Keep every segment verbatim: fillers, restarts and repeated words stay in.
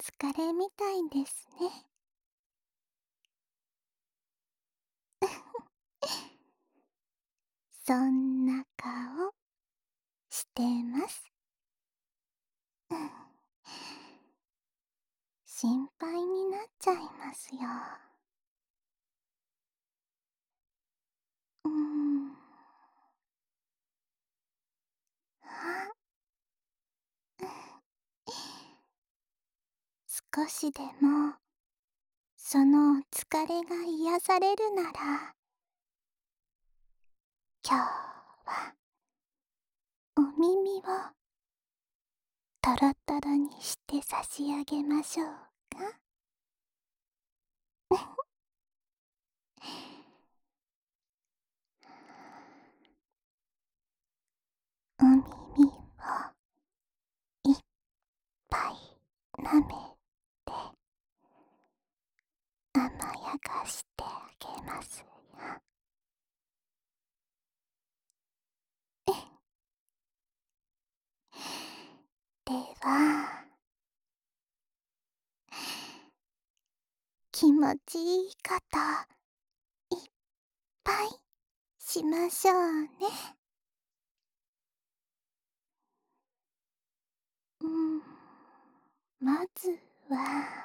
疲れみたいですね。そんな顔してます。うん、心配になっちゃいますよ。うーん。あ、少しでもその疲れが癒されるなら、今日はお耳をトロトロにして差し上げましょうか。お耳をいっぱい舐めて甘やかしてあげますよ。では、気持ちいいこといっぱいしましょうね。うん、まずは、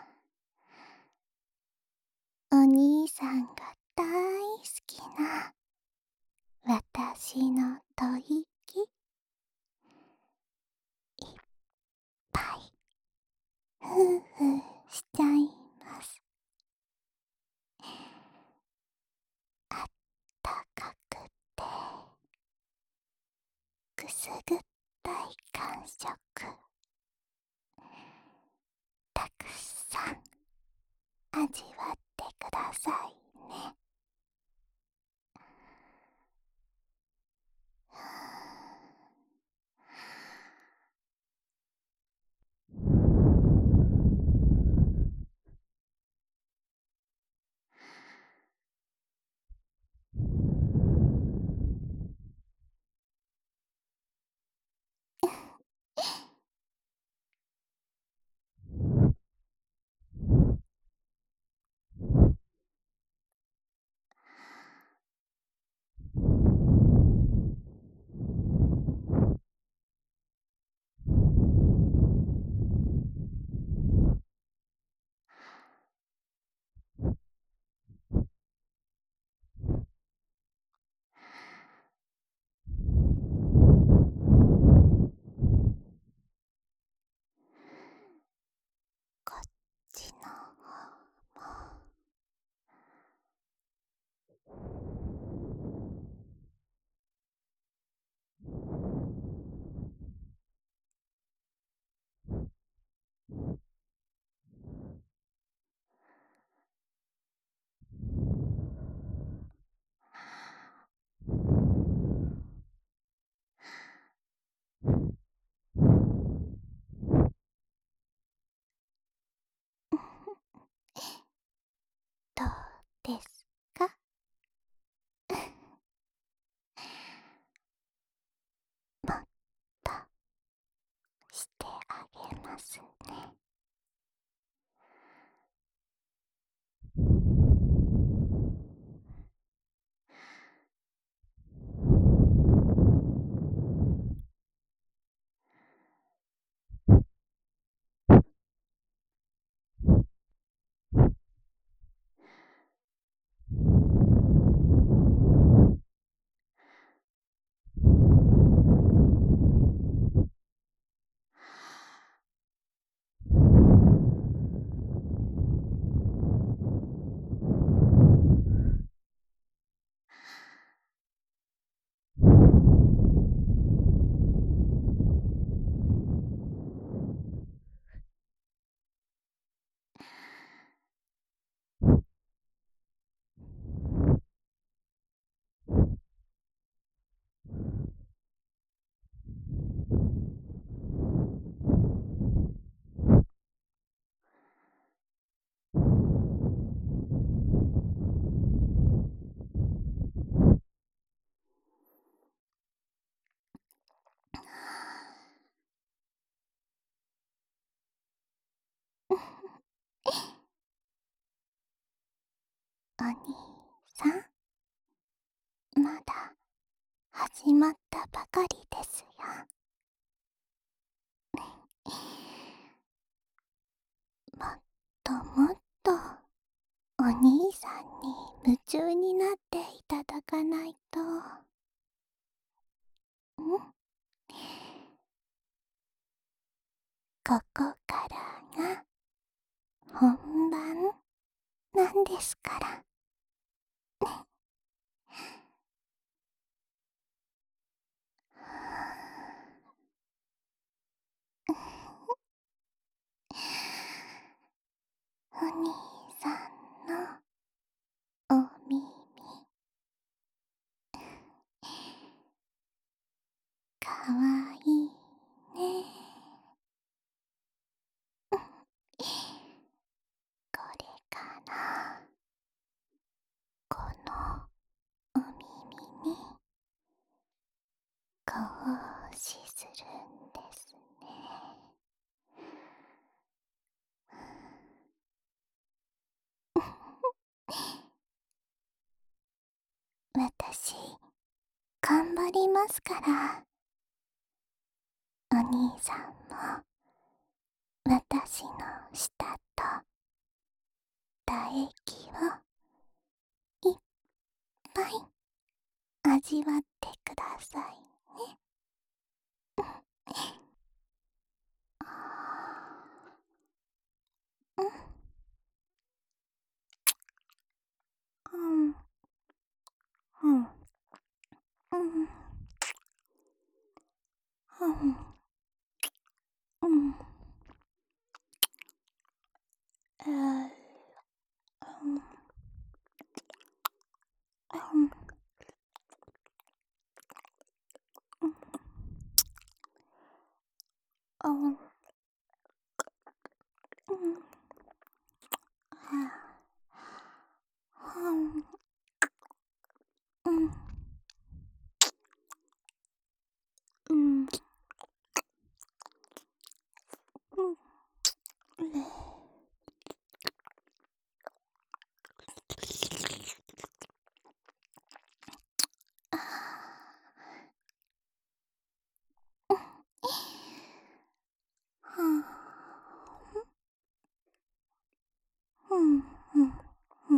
お兄さんが大好きな私の吐息いっぱいふうふうしちゃいます。あったかくてくすぐったい感触たくさん味わってくださいね。こっちの方もどうですか？もっとしてあげますね。 兄さん、まだ始まったばかりですよ。もっともっとお兄さんに夢中になっていただかないと。んここからが本番なんですから。お兄さんのお耳、かわいいね。これからこのお耳にこうしするんですね。私頑張りますから。お兄さんも私の舌と唾液をいっぱい味わってくださいね。うん、うん、うん、うん、うん、うん、えー、うん、うん、うん、うん、うん、うん、うん、うん、うん、うん、うん、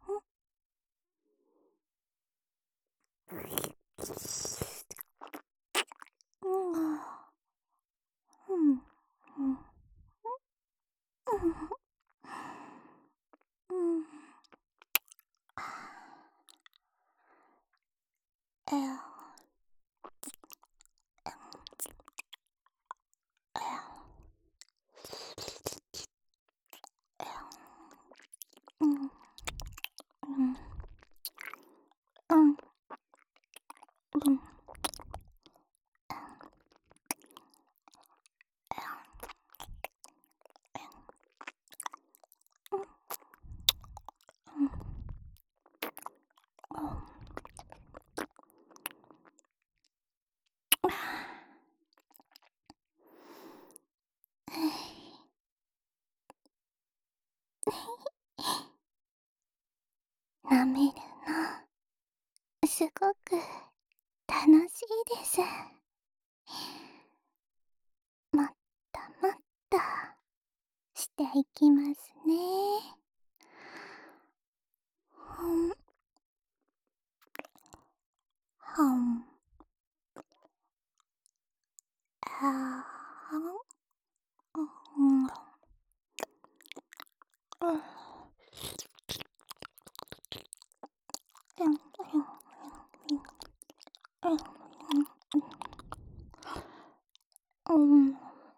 うん、うん、うん、えー、えー、うん、うん、うん、うん、舐めるのすごく楽しいです。もっともっとしていきますね。ほん、ほん、あー、うん、うん、うん、うん、うん、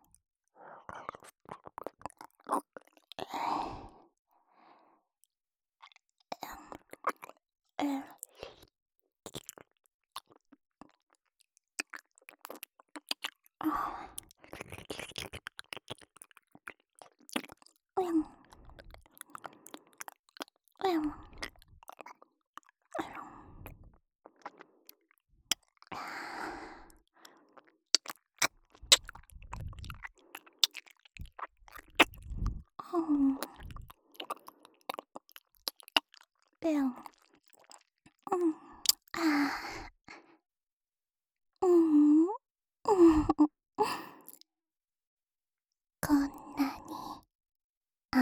うん、うん、うん、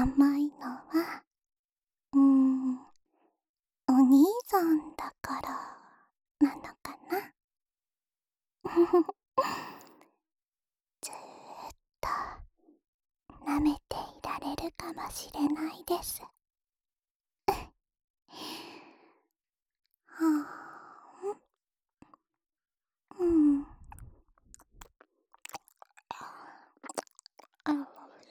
甘いのは、うーん、お兄さんだからなのかな。ずーっと舐めていられるかもしれないです。はあ、うん。あ、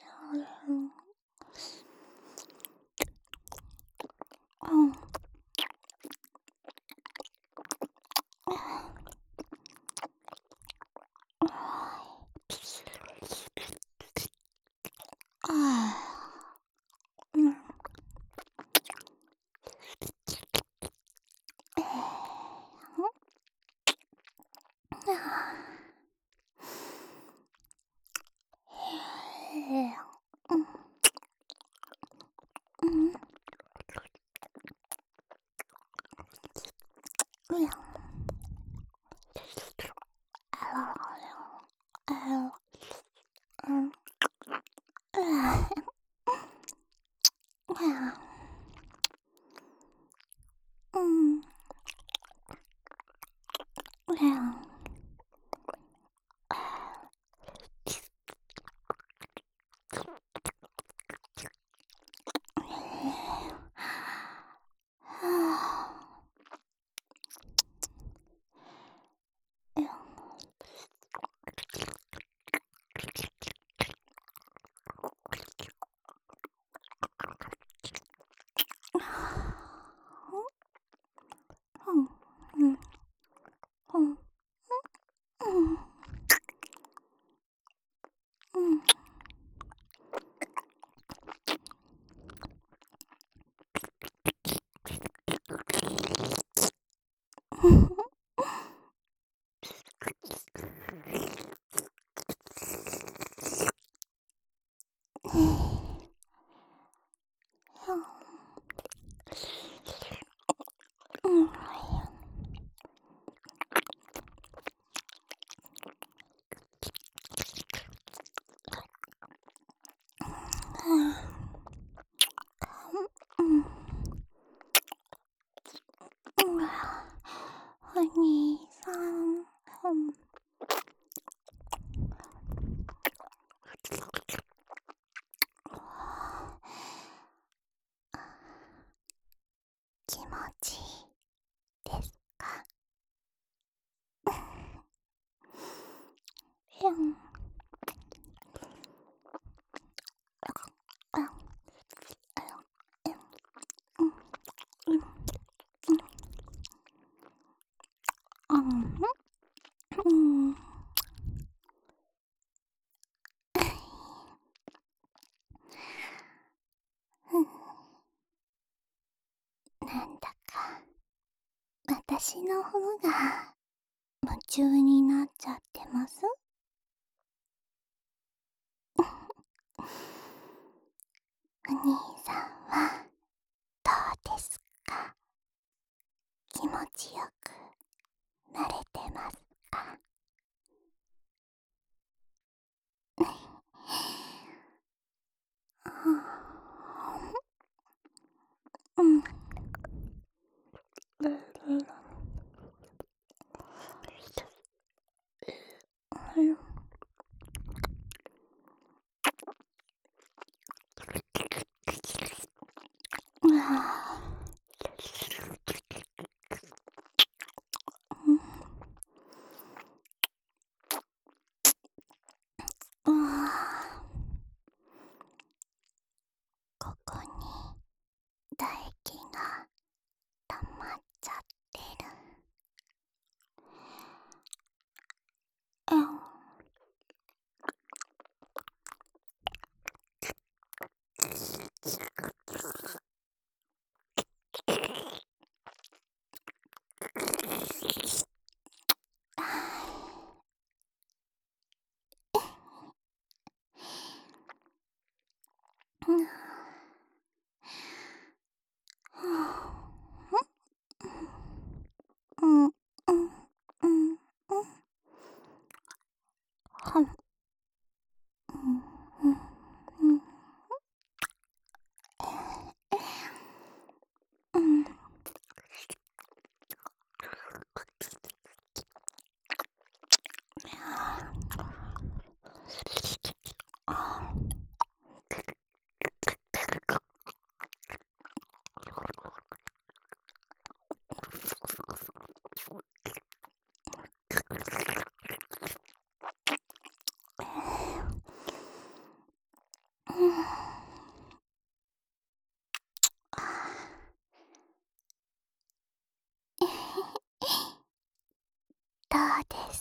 うん。ああ、うん。えー、あーえー、うん、うん、うん、ああ、うん、ああ、うん、うん。お兄さん、気持ちいいですか？うん、あ、うん、うん、うん、うん、うん、なんだか私の方が夢中になっちゃってます。お兄さんはどうですか？気持ちよくなれてますか？うん、うん、うん、うん、ここに唾液が溜まっちゃってる。うん、うん、うん、うん、うん、うん、はん、うん、うん、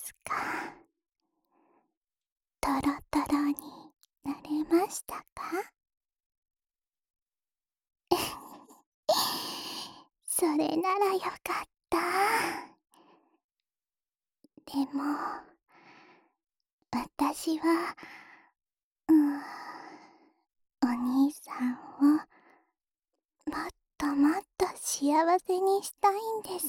ですか？トロトロになれましたか？それならよかった。でも、私は、うーん、お兄さんをもっともっと幸せにしたいんです。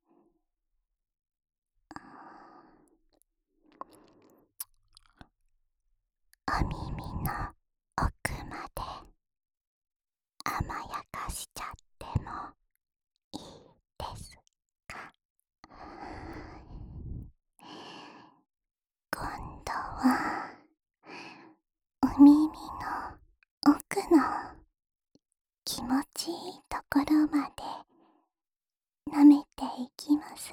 お耳の奥まで甘やかしちゃってもいいですか？今度はお耳の奥の気持ちいいところまで舐めていきますよ。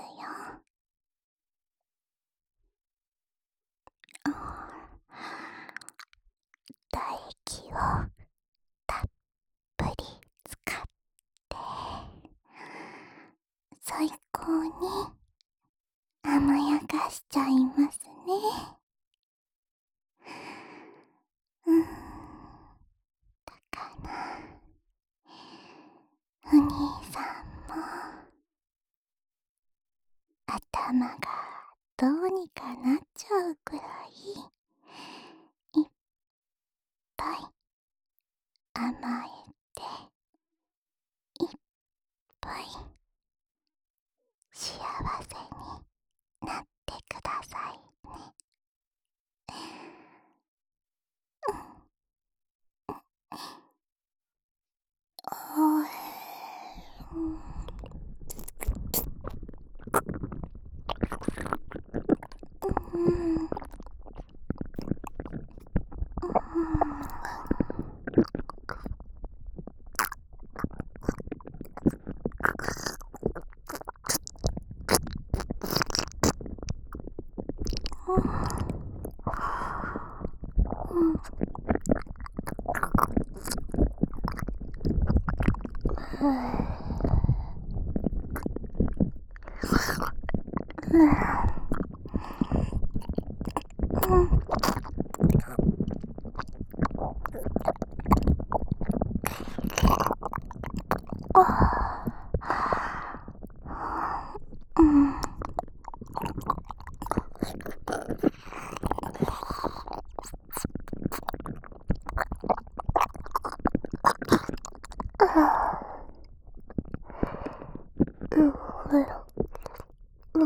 唾液をたっぷり使って最高に甘やかしちゃいますね。うん、だからお兄さんも頭がどうにかなっちゃうくらいいっぱい甘えていっぱい幸せになってくださいね。おい、うん、うん、うん、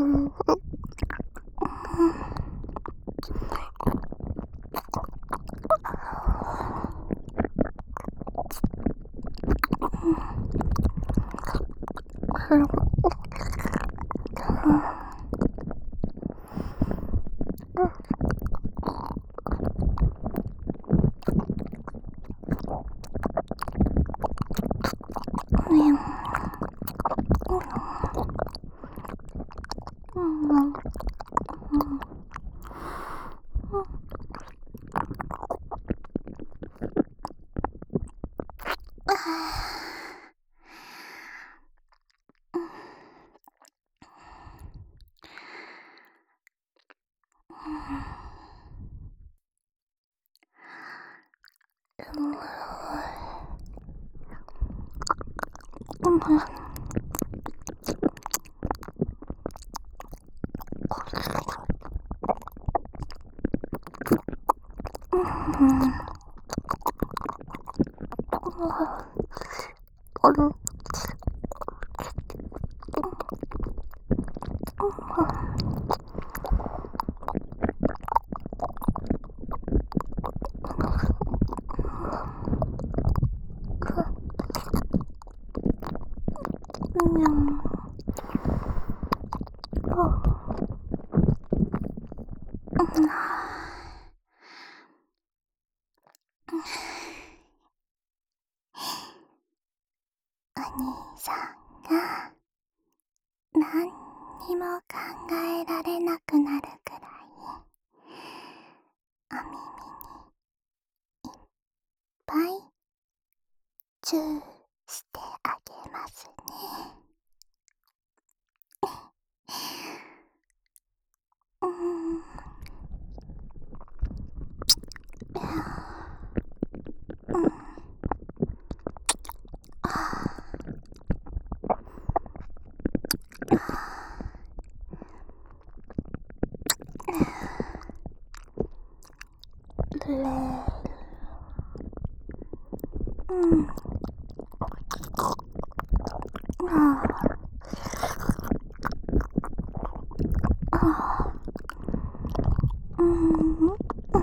お兄さんが何にも考えられなくなるくらいお耳にいっぱいチューしてあげますね。 うん。うん。レール。うん。ああ。ああ。うん。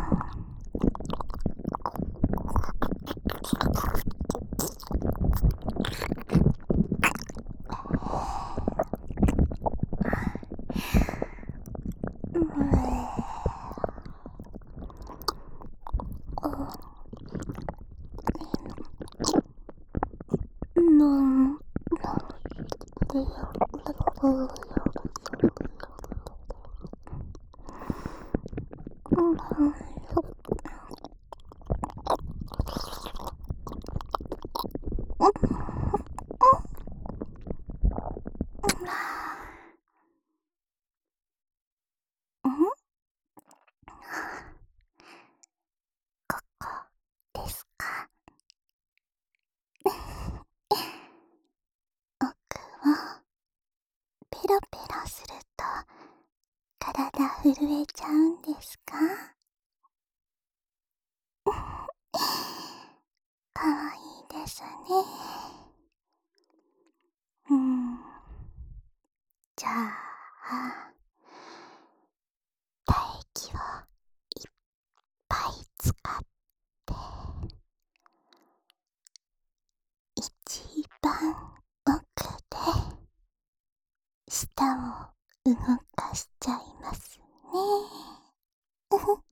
うん。うん。ここですか？奥をペロペロすると体震えちゃうんですか？かわいいですね。うん。じゃあ唾液をいっぱい使って一番奥で舌を動かしちゃいますね。うふっ。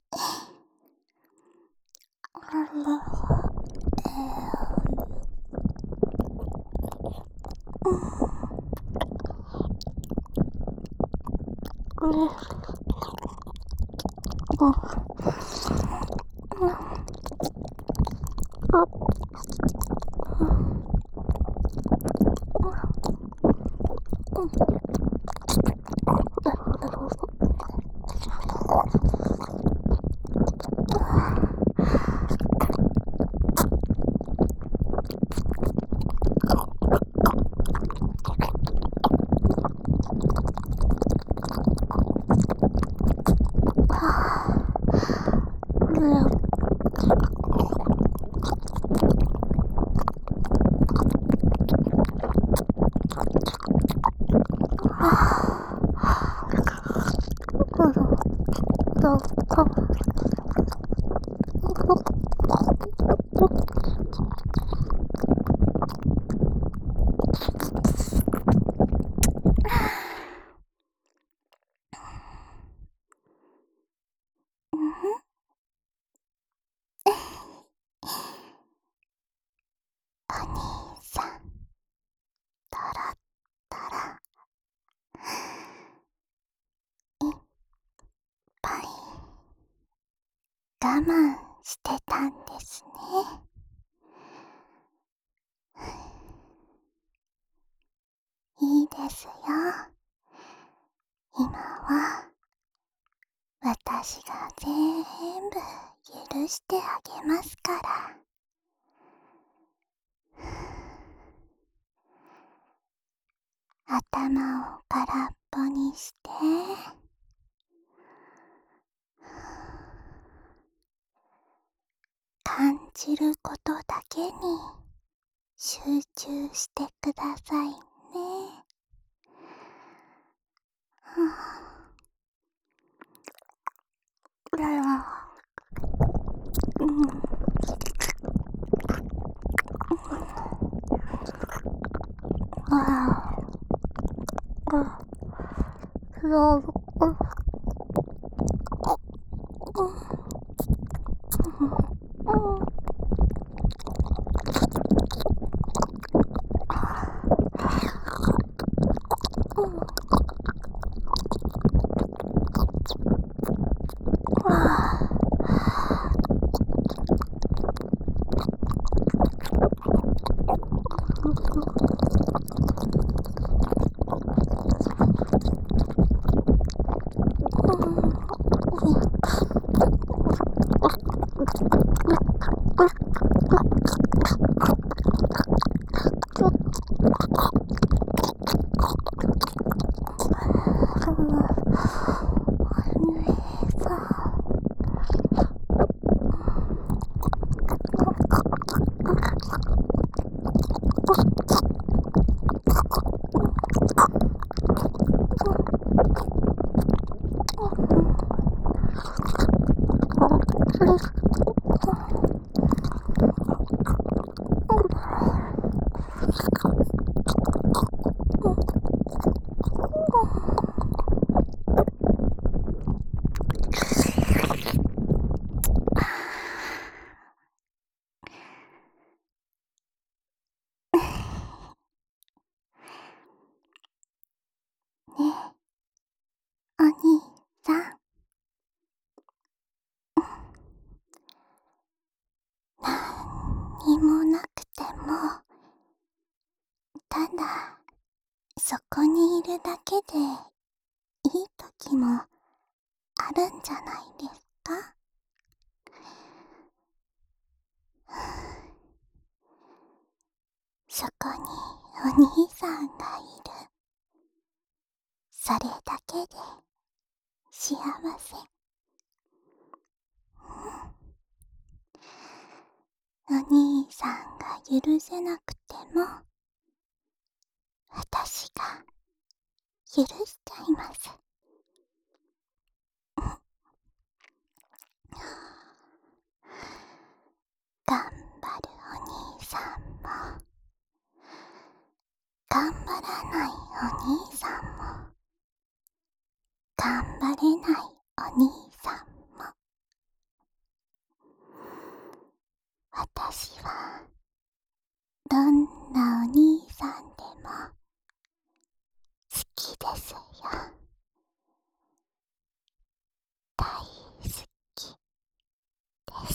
お兄さん、トロットロ、いっぱい我慢してたんですね。いいですよ。今は私が全部許してあげますから。頭を空っぽにして感じることだけに集中してくださいね。うらら、うん、ああ、あ、そう、うん、うん、うん、ああ。 お兄さん、なんにもなくても、ただそこにいるだけでいい時もあるんじゃないですか？そこにお兄さんがいる。それだけで幸せ。お兄さんが許せなくても、私が許しちゃいます。頑張るお兄さんも、頑張らないお兄さんも、頑張れないお兄さんも、私はどんなお兄さんでも好きですよ。大好きです。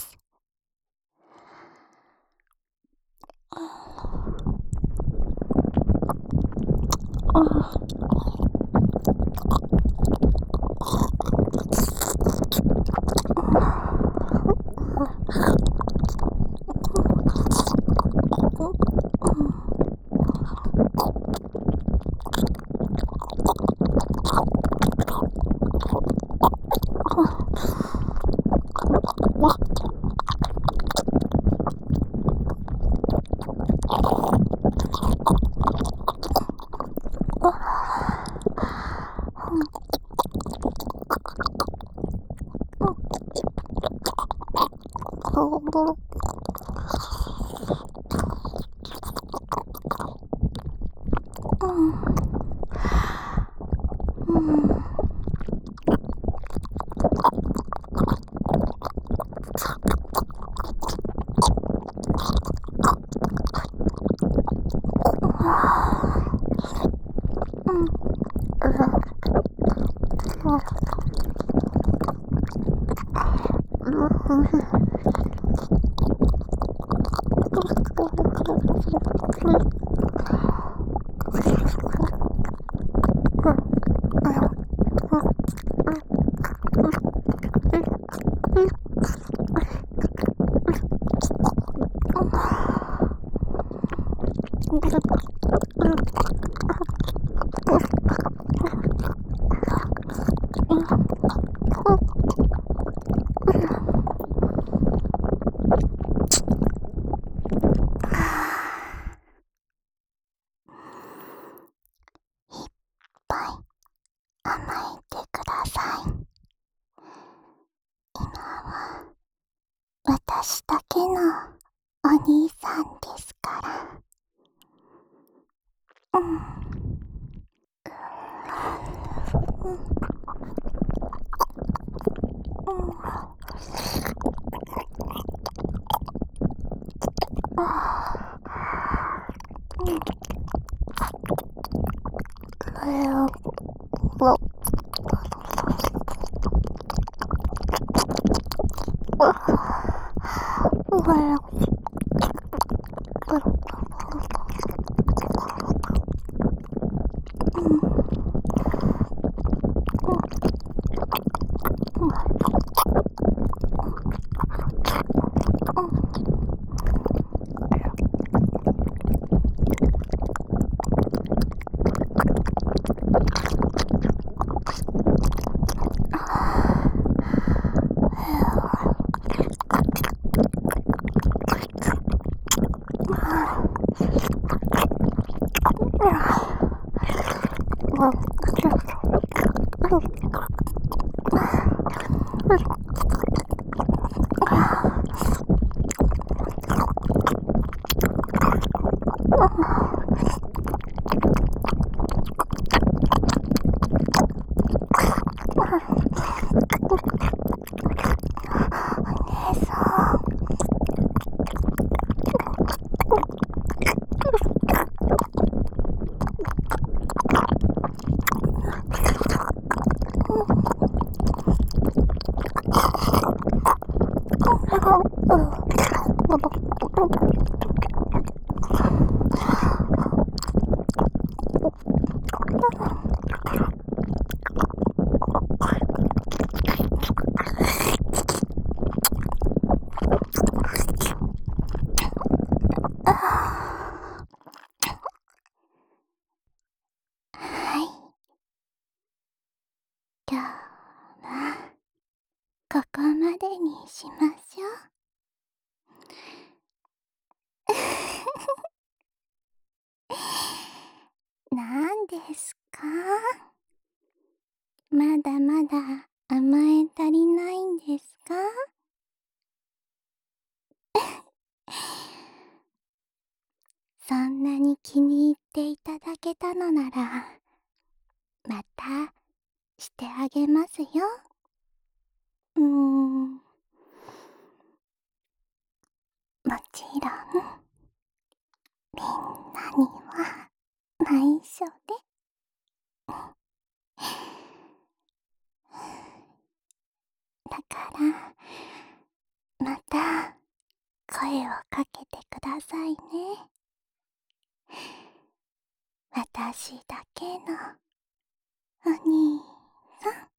甘えてください。今は私だけのお兄さんですから。うん。 はい。今日はここまでにしましょう。なんですか？まだまだ甘え足りないんですか？そんなに気に入っていただけたのなら、またしてあげますよ。うーん、もちろん、みんなには内緒で。だから、また声をかけてくださいね。私だけのお兄さん。